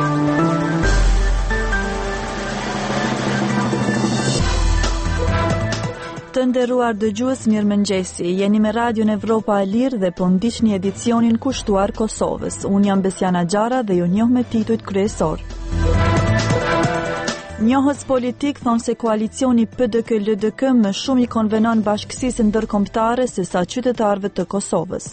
Të nderuar dëgjues, mirëmëngjesi. Jeni me Radion Evropa e Lirë dhe po ndiqni edicionin kushtuar Kosovës. Unë jam Besiana Gjara dhe ju njoh me titujt kryesor. Njohës politik thonë se koalicioni PDK-LDK më shumë i konvenon bashkësisë ndërkombëtare se sa qytetarëve të Kosovës.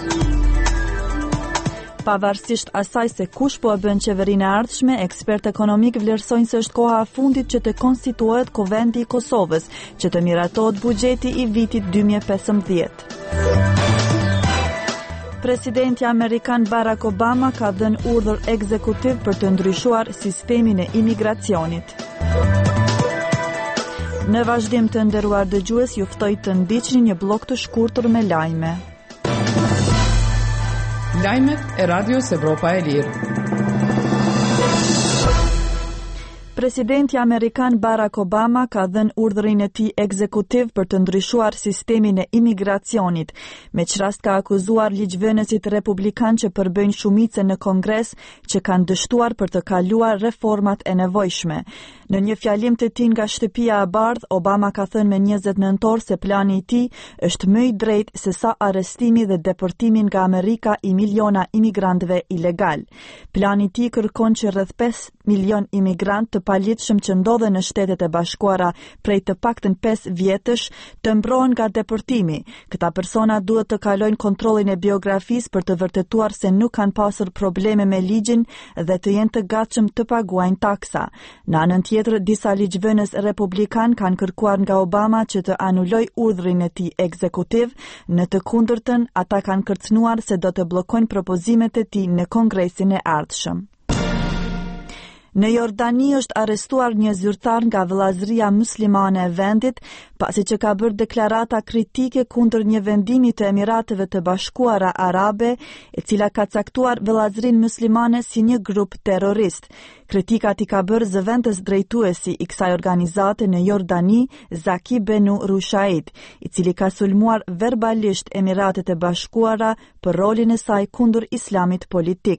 Pavarësisht asaj se kush po e bën qeverinë e ardhshme, ekspertë ekonomik vlerësojnë se është koha e fundit që të konstituohet Kuvendi i Kosovës, që të miratohet buxheti i vitit 2015. Presidenti amerikan Barack Obama ka dhënë urdhër ekzekutiv për të ndryshuar sistemin e imigracionit. Në vazhdim, të nderuar dëgjues, ju ftoj të ndiqni një blog të shkurtër me lajme. Lajmet e Radios Evropa e Lirë. Presidenti amerikan Barack Obama ka dhënë urdhërin e tij ekzekutiv për të ndryshuar sistemin e imigracionit, me çrast ka akuzuar ligjvënësit republikan që përbëjnë shumicën në Kongres që kanë dështuar për të kaluar reformat e nevojshme. Në një fjalim të tij nga shtëpia e bardhë, Obama ka thënë me 20 nëntor se plani i tij është më i drejtë se sa arrestimi dhe deportimi nga Amerika i miliona imigrantëve ilegal. Plani i tij kërkon që rreth 5 milion imigrantë të paligjshëm që ndodhen në Shtetet e Bashkuara prej të paktën 5 vjetësh të mbrohen nga deportimi. Këta persona duhet të kalojnë kontrollin e biografisë për të vërtetuar se nuk kanë pasur probleme me ligjin dhe të jenë të gatshëm të paguajnë taksa. Në anën tjetër, disa ligjvënës republikan kanë kërkuar nga Obama që të anuloj urdhrin e tij ekzekutiv, në të kundërtën ata kanë kërcënuar se do të bllokojnë propozimet e tij në Kongresin e ardhshëm. Në Jordani është arrestuar një zyrtar nga vëllazëria muslimane e vendit, pasi që ka bërë deklarata kritike kundër një vendimi të Emirateve të Bashkuara Arabe, e cila ka caktuar vëllazërinë muslimane si një grup terrorist. Kritikat i ka bërë zëvendës drejtuesi i kësaj organizate në Jordani, Zaki Benu Rushaid, i cili ka sulmuar verbalisht Emiratet e Bashkuara për rolin e saj kundër islamit politik.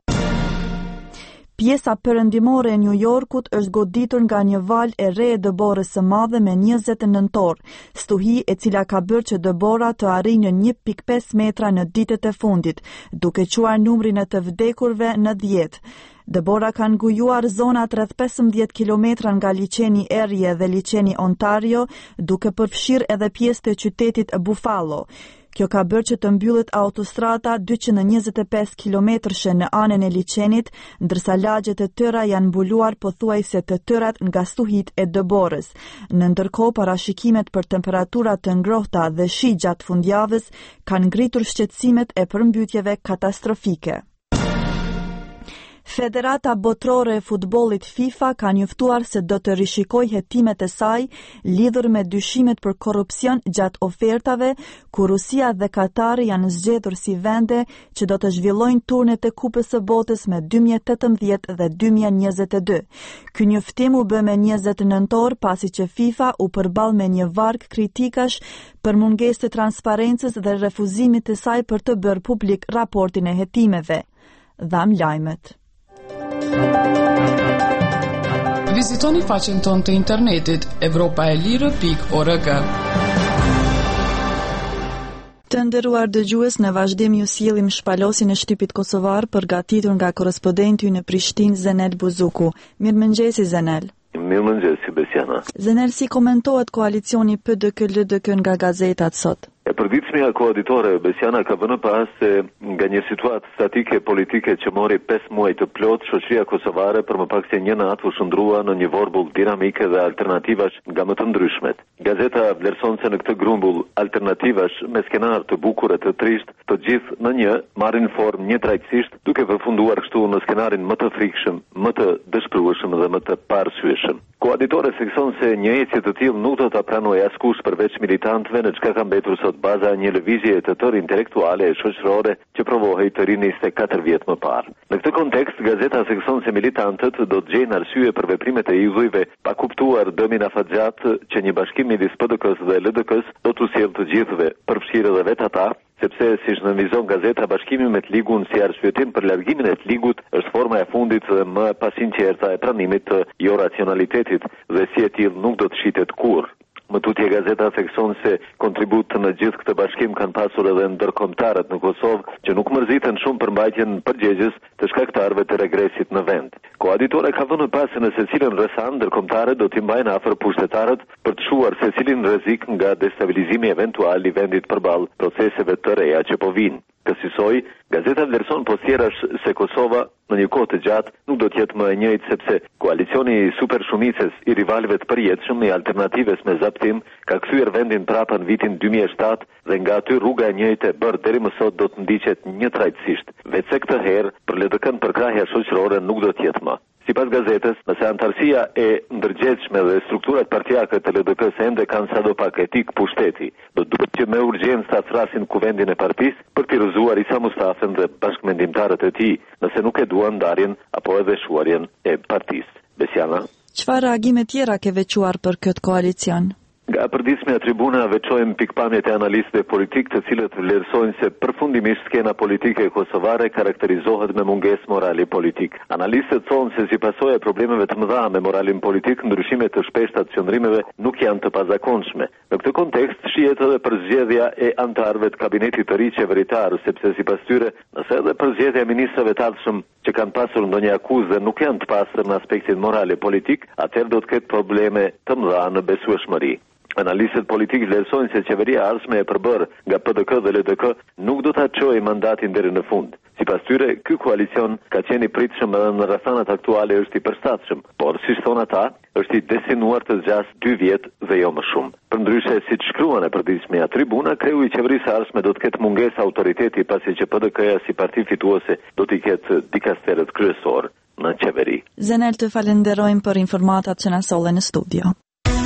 Pjesa perëndimore e New Yorkut është goditur nga një valë e re e dëborës së madhe me 20 nëntor, stuhi e cila ka bërë që dëbora të arrijë në 1.5 metra në ditët e fundit, duke quar numrin e të vdekurve në 10. Dëbora kanë ngujuar zonat rreth 15 kilometra nga liçeni Erie dhe liçeni Ontario, duke përfshirë edhe pjesë të qytetit Buffalo. Kjo ka bërë që të mbyllet autostrada 225 kilometrshe në anën e liçenit, ndërsa lagjet e tëra janë mbuluar pothuajse të tërat nga stuhit e dëborës. Në ndërkohë, parashikimet për temperatura të ngrohta dhe shi gjatë fundjavës kanë ngritur shqetësimet e përmbytjeve katastrofike. Federata Botërore e Futbollit FIFA ka njoftuar se do të rishikojë hetimet e saj lidhur me dyshimet për korrupsion gjatë ofertave, ku Rusia dhe Katari janë zgjedhur si vende që do të zhvillojnë turnet e Kupës së Botës me 2018 dhe 2022. Ky njoftim u bë me 20 nëntor pasi që FIFA u përball me një varg kritikash për mungesë të transparencës dhe refuzimit të saj për të bërë publik raportin e hetimeve. Dham lajmet. Vizitoni faqen tonë të internetit evropaelire.org. Të nderuar dëgjues, në vazhdim ju sjellim shpalosin e shtypit kosovar përgatitur nga korrespondenti në Prishtinë Zenel Buzuku. Mirëmëngjesi Zenel. Mirëmëngjesi Besiana. Zenel, si komentohet koalicioni PDK-LDK nga gazetat sot? Përditshmja koaditore Besiana ka vënë pas se nga një situatë statike politike që mori 5 muaj të plot, shoqëria kosovare për më pak se një natë u shndrua në një vorbull dinamike dhe alternativash nga më të ndryshmet. Gazeta vlerëson se në këtë grumbull alternativash me skenar të bukur e të trisht, të gjithë në një marrin formë një trajtësisht, duke përfunduar kështu në skenarin më të frikshëm, më të dëshpërueshëm dhe më të parsyeshëm. Koaditore thekson se një ecje të tillë nuk do ta pranojë askush përveç militantëve, në çka ka mbetur sot baza një lëvizje të tërë intelektuale e shoqërore që provohej të rinë 24 vjet më parë. Në këtë kontekst, gazeta thekson se militantët do të gjejnë arsye për veprimet e idhujve pa kuptuar dëmin afatgjat që një bashkim midis PDK-s dhe LDK-s do t'u sjellë të gjithëve, përfshirë edhe vetë ata sepse siç nënvizon gazeta bashkimi me të ligun si arsyetim për largimin e të ligut është forma e fundit dhe më pasinqerta e pranimit të jo racionalitetit dhe si e tillë nuk do të shitet kurrë. Më tutje gazeta thekson se kontribut në gjithë këtë bashkim kanë pasur edhe ndërkombëtarët në Kosovë që nuk mërziten shumë për mbajtjen përgjegjës të shkaktarëve të regresit në vend. Koaditore ka vënë pas se në secilin rrethan ndërkombëtarët do t'i mbajnë afër pushtetarët për të shuar secilin rrezik nga destabilizimi eventual i vendit përballë proceseve të reja që po vinë. Kësaj, gazeta vlerëson poshtjerash se Kosova në një kohë të gjatë nuk do të jetë më e njëjtë sepse koalicioni i supershumicës i rivalëve të përjetshëm i alternatives me zaptim ka kthyer vendin prapa në vitin 2007 dhe nga aty rruga e njëjtë e bërë deri më sot do të ndiqet njëtrajtësisht. Vetë këtë herë për LDK-n përkrahja shoqërore nuk do të jetë më. Sipas gazetës, nëse antarësia e ndërgjegjshme dhe strukturat partijake të LDK-s ende kanë sadopak etik pushteti, do duhet që me urgjencë ta thrasin kuvendin e partisë për t'i rrëzuar Isa Mustafën dhe bashkëmendimtarët e tij, nëse nuk e duan ndarjen apo edhe shuarjen e partisë. Besiana, çfarë reagime tjera ke veçuar për këtë koalicion? Nga përditshmja tribuna veçojmë pikpamjet e analistëve politik të cilët vlerësojnë se përfundimisht skena politike kosovare karakterizohet me mungesë morali politik. Analistët thonë se si pasojë e problemeve të mëdha me moralin politik, ndryshimet të shpeshta të qëndrimeve nuk janë të pazakonshme. Në këtë kontekst shihet edhe përzgjedhja e antarëve të kabinetit të ri qeveritar, sepse sipas tyre, nëse edhe përzgjedhja e ministrave të ardhshëm që kanë pasur ndonjë akuzë nuk janë të pastër në aspektin moral e politik, atëherë do të ketë probleme të mëdha në besueshmëri. Analistët politikë vlerësojnë se qeveria ardhshme e përbërë nga PDK dhe LDK nuk do ta çojë mandatin deri në fund. Sipas tyre, ky koalicion ka qenë i pritshëm edhe në rrethanat aktuale është i përshtatshëm, por siç thonë ata, është i destinuar të zgjasë 2 vjet dhe jo më shumë. Përndryshe, siç shkruan e përditshmja tribuna, kreu i qeverisë ardhshme do të ketë mungesë autoriteti pasi që PDK-ja si parti fituese do t'i ketë dikasterët kryesor në qeveri. Zenel, të falenderojmë për informatat që na solle në studio.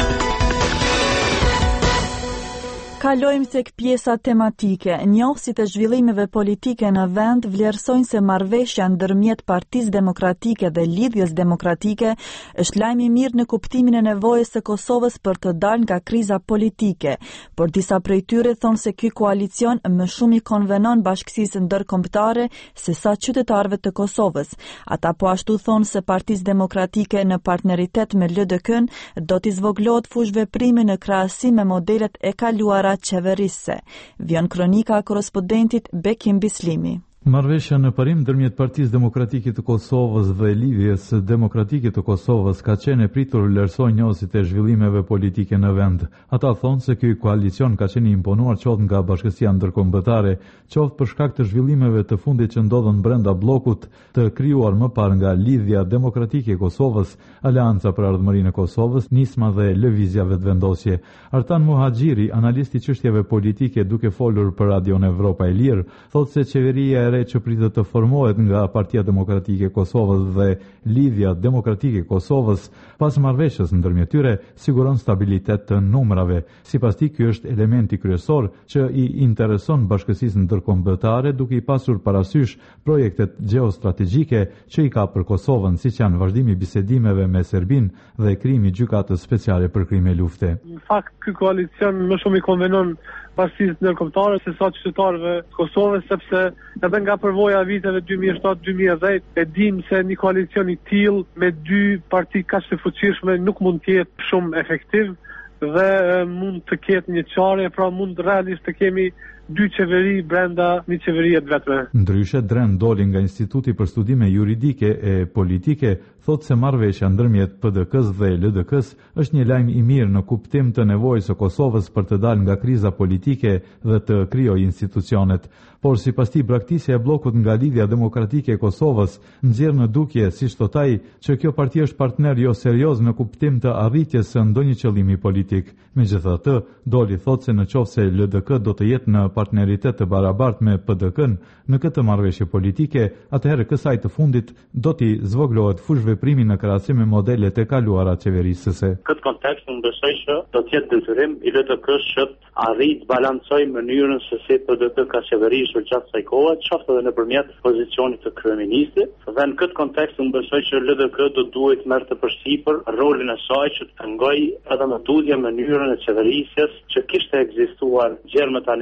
Kalojmë tek pjesa tematike. Njohësit e zhvillimeve politike në vend vlerësojnë se marrëveshja ndërmjet Partisë Demokratike dhe Lidhjes Demokratike është lajm i mirë në kuptimin e nevojës së Kosovës për të dalë nga kriza politike, por disa prej tyre thonë se ky koalicion më shumë i konvenon bashkësisë ndërkombëtare se sa qytetarëve të Kosovës. Ata po ashtu thonë se Partisë Demokratike në partneritet me LDK-n do t'i zvoglohet fushveprimi në krahasim me modelet e kaluara qeverisë. Vjen kronika korrespondentit Bekim Bislimi. Marrëveshja në parim ndërmjet Partisë Demokratike të Kosovës dhe Lidhjes Demokratike të Kosovës ka qenë e pritur vlerësojnë njohësit e zhvillimeve politike në vend. Ata thonë se ky koalicion ka qenë imponuar qoftë nga bashkësia ndërkombëtare, qoftë për shkak të zhvillimeve të fundit që ndodhen brenda bllokut të krijuar më parë nga Lidhja Demokratike e Kosovës, Aleanca për Ardhmërinë e Kosovës, Nisma dhe Lëvizja Vetëvendosje. Artan Muhaxhiri, analisti i çështjeve politike duke folur për Radion Evropa e Lirë, thotë se qeveria e që pritet të formohet nga Partia Demokratike e Kosovës dhe Lidhja Demokratike e Kosovës, pas marrëveshjes ndërmjet tyre, siguron stabilitet të numrave. Sipas tij, ky është elementi kryesor që i intereson bashkësisë ndërkombëtare, duke i pasur parasysh projektet gjeostrategjike që i ka për Kosovën, siç janë vazhdimi i bisedimeve me Serbinë dhe krijimi i gjykatës speciale për krime lufte. Në fakt, ky koalicion më shumë i konvenon bashkësisë ndërkombëtare se sa qytetarëve të Kosovës, sepse edhe nga përvoja viteve 2007-2010 e dim se një koalicion i tillë me 2 parti kaq të fuqishme nuk mund të jetë shumë efektiv dhe mund të ketë një çarje, pra mund realisht të kemi 2 qeveri brenda një qeverie të vetme. Ndryshe, Dren Doli nga Instituti për Studime Juridike e Politike thotë se marrëveshja ndërmjet PDK-s dhe LDK-s është një lajm i mirë në kuptim të nevojës së Kosovës për të dalë nga kriza politike dhe të krijojë institucionet. Por sipas tij, braktisja e bllokut nga Lidhja Demokratike e Kosovës nxjerr në dukje, siç thot ai, që kjo parti është partner jo serioz në kuptim të arritjes së ndonjë qëllimi politik. Megjithatë, Doli thotë se nëse LDK do të jetë në partneritet të barabartë me PDK-n në këtë marrëveshje politike, atëherë kësaj të fundit do t'i zvoglohet fushveprimi në krahasim me modelet e kaluara qeverisëse. Këtë kontekst unë besoj që do të jetë detyrim i LDK-s që arrit balancoj mënyrën se si PDK ka qeverisur gjatë kësaj kohe, qoftë edhe nëpërmjet pozicionit të kryeministit. Dhe në këtë kontekst unë besoj që LDK do duhet merrte përsipër rolin e saj që të ngoj edhe më tutje mënyrën e qeverisjes që kishte ekzistuar gjermë tani në Kosovë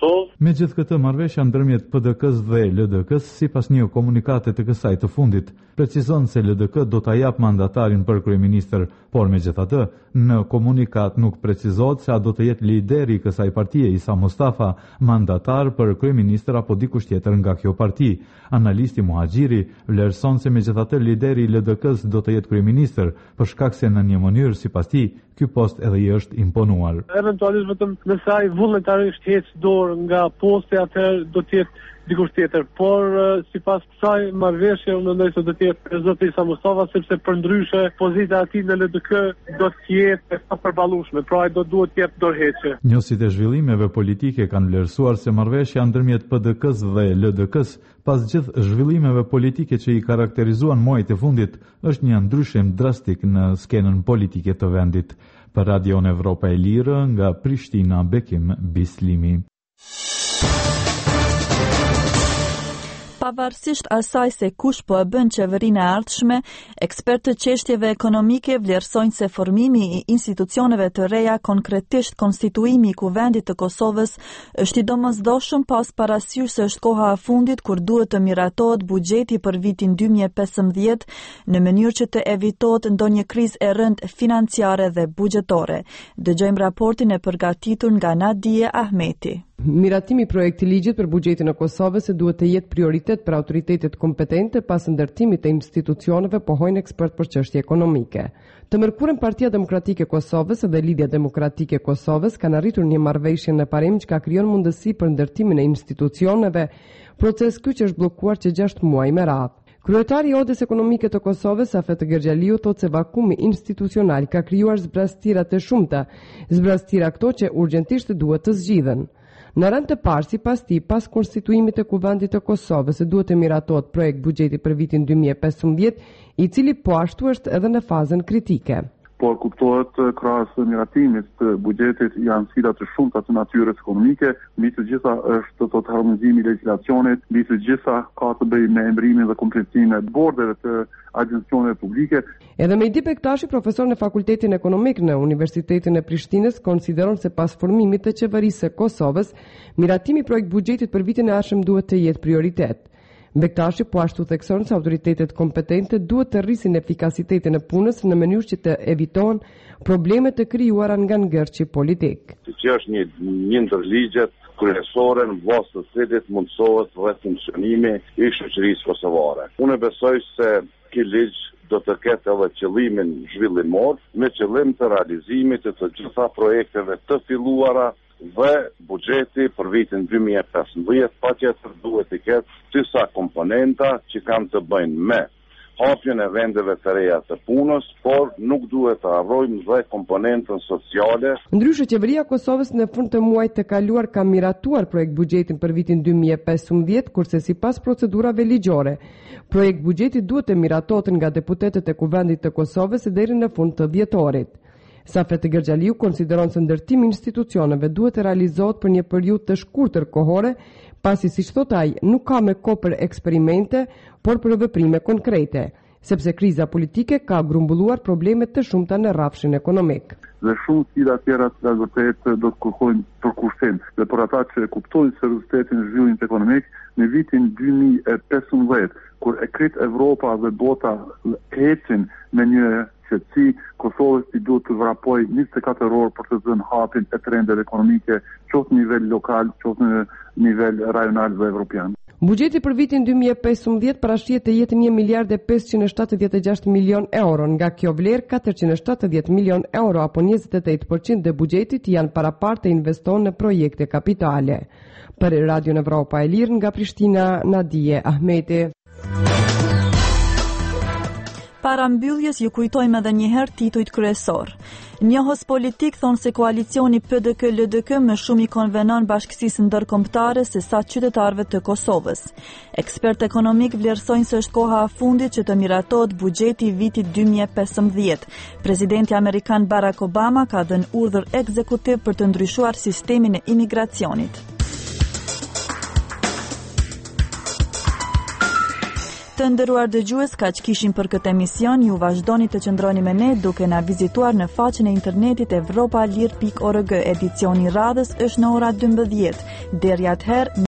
Kosovë. Megjithatë, marrëveshja ndërmjet PDK-s dhe LDK-s, sipas një komunikati të kësaj të fundit, precizon se LDK do ta jap mandatarin për kryeministër, por megjithatë, në komunikat nuk precizohet se a do të jetë lideri i kësaj partie Isa Mustafa mandatar për kryeministër apo dikush tjetër nga kjo parti. Analisti Muhaxhiri vlerëson se megjithatë lideri i LDK-s do të jetë kryeministër, për shkak se në një mënyrë sipas tij ky post edhe i është imponuar. Eventualisht vetëm nëse ai vullnetarisht heq dorë nga posti, atëherë do të jetë dikush tjetër, por sipas kësaj marrëveshje unë mendoj se do të jetë zoti Isa Mustafa, sepse përndryshe pozita e tij në LDK do të jetë e përballueshme, pra ai duhet të jetë dorëheqje. Njësit e zhvillimeve politike kanë vlerësuar se marrëveshja ndërmjet PDK-s dhe LDK-s pas gjithë zhvillimeve politike që i karakterizuan muajt e fundit, është një ndryshim drastik në skenën politike të vendit. Për Radion Evropa e Lirë, nga Prishtina, Bekim Bislimi. Pavarësisht asaj se kush po e bën qeverinë e ardhshme, ekspertë të çështjeve ekonomike vlerësojnë se formimi i institucioneve të reja, konkretisht konstituimi i Kuvendit të Kosovës, është i domosdoshëm pas parasysh se është koha e fundit kur duhet të miratohet buxheti për vitin 2015 në mënyrë që të evitohet ndonjë krizë e rëndë financiare dhe buxhetore. Dëgjojmë raportin e përgatitur nga Nadia Ahmeti. Miratimi i projektit ligjit për buxhetin e Kosovës duhet të jetë prioritet për autoritetet kompetente pas ndërtimit të institucioneve, pohojnë ekspert për çështje ekonomike. Të mërkurën Partia Demokratike e Kosovës dhe Lidhja Demokratike e Kosovës kanë arritur një marrëveshje në parim që ka krijon mundësi për ndërtimin e institucioneve, proces ky që është bllokuar që 6 muaj me radhë. Kryetari i Odës Ekonomike të Kosovës, Afet Gerxhaliu, thotë se vakumi institucional ka krijuar zbrastira të shumta, zbrastira këto që urgjentisht duhet të zgjidhen. Në rënd të parë, sipas tij, pas konstituimit të Kuvendit të Kosovës, duhet të miratohet projekt buxheti për vitin 2015, i cili po ashtu është edhe në fazën kritike. Por kuptohet krahas miratimit të buxhetit janë sfida të shumta të natyrës ekonomike, mbi të gjitha është tot harmonizimi i legjislacionit, mbi të gjitha ka të bëjë me emërimin dhe kompletimin e bordeve të agjencioneve publike. Edhe Mehdi Bektashi, profesor në Fakultetin Ekonomik në Universitetin e Prishtinës, konsideron se pas formimit të qeverisë së Kosovës, miratimi i projekt buxhetit për vitin e ardhshëm duhet të jetë prioritet. Bektashi po ashtu thekson se autoritetet kompetente duhet të rrisin efikasitetin e punës në mënyrë që të evitohen problemet të krijuara nga ngërçi politik. Që është një ndër ligjet kryesore në bazë të cilit mundsohet funksionimi i shoqërisë kosovare. Unë besoj se ky ligj do të ketë edhe qëllimin zhvillimor me qëllim të realizimit të gjitha projekteve të filluara dhe buxheti për vitin 2015 patjetër duhet të ketë disa komponenta që kanë të bëjnë me hapjen e vendeve të reja të punës, por nuk duhet të harrojmë dhe komponentën sociale. Ndryshe, qeveria e Kosovës në fund të muajit të kaluar ka miratuar projekt buxhetin për vitin 2015, kurse sipas procedurave ligjore, projekt buxheti duhet të miratohet nga deputetët e Kuvendit të Kosovës deri në fund të dhjetorit. Afet Gerxhaliu konsideron se ndërtimi i institucioneve duhet të realizohet për një periudhë të shkurtër kohore, pasi siç thot ai, nuk ka me kohë për eksperimente, por për veprime konkrete, sepse kriza politike ka grumbulluar probleme të shumta në rrafshin ekonomik. Dhe shumë sfida tjera të vërtet do të kërkojnë përkushtim. Dhe për ata që kuptojnë seriozitetin e zhvillimit ekonomik, në vitin 2015, kur e krit Evropa dhe bota ecin me një qetësi, Kosovës i duhet të vrapoj 24 orë për të dhënë hapin e trendeve ekonomike, qoftë në nivel lokal, qoftë në nivel rajonal dhe evropian. Buxheti për vitin 2015 parashihet të jetë 1 miliard e 576 milion euro, nga kjo vlerë 470 milion euro apo 28% e buxhetit janë parapartë të investohen në projekte kapitale. Për Radio Evropa e Lirë, nga Prishtina, Nadia Ahmeti. Para mbylljes ju kujtojmë edhe një herë titujt kryesor. Njohës politik thonë se koalicioni PDK-LDK më shumë i konvenon bashkësisë ndërkombëtare se sa qytetarëve të Kosovës. Ekspert ekonomik vlerësojnë se është koha e fundit që të miratohet buxheti i vitit 2015. Presidenti amerikan Barack Obama ka dhënë urdhër ekzekutiv për të ndryshuar sistemin e imigracionit. Të nderuar dëgjues, kaq kishim për këtë emision. Ju vazhdoni të qëndroni me ne duke na vizituar në faqen e internetit evropalir.org. Edicioni radhës është në ora 12. Deri atëherë